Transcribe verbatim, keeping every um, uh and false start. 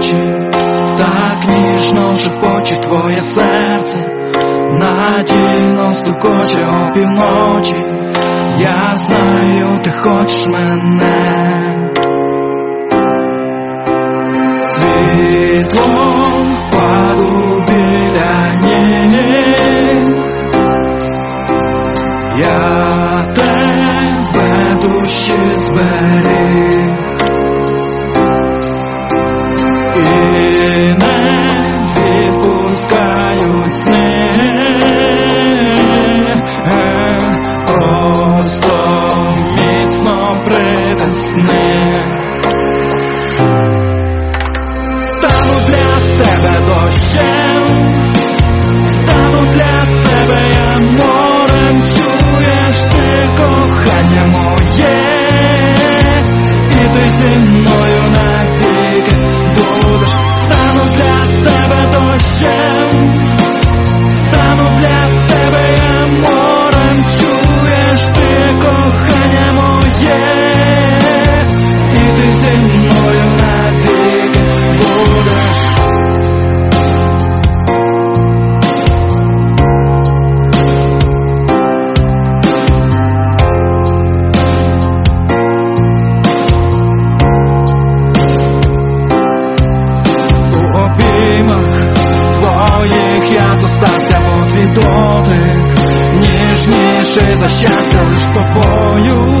очі, так ніжно шепоче твоє серце, надійно стукоче опівночі. Я знаю, ти хочеш мене. Світлом паду біля ніг, я тебе душі зберіг і не відпускають сни, просто міцно притисни. Стану для тебе дощем, стану для тебе я морем, чуєш ти кохання моє, і ти зі мною навіки будеш. Стану для тебе дощем, стану для тебе я морем, чуєш ти кохання моє, і ти зі мною навіки будеш. У обіймах твоїх я зостався, бо твій дотик ніжніший за щастя лиш з тобою.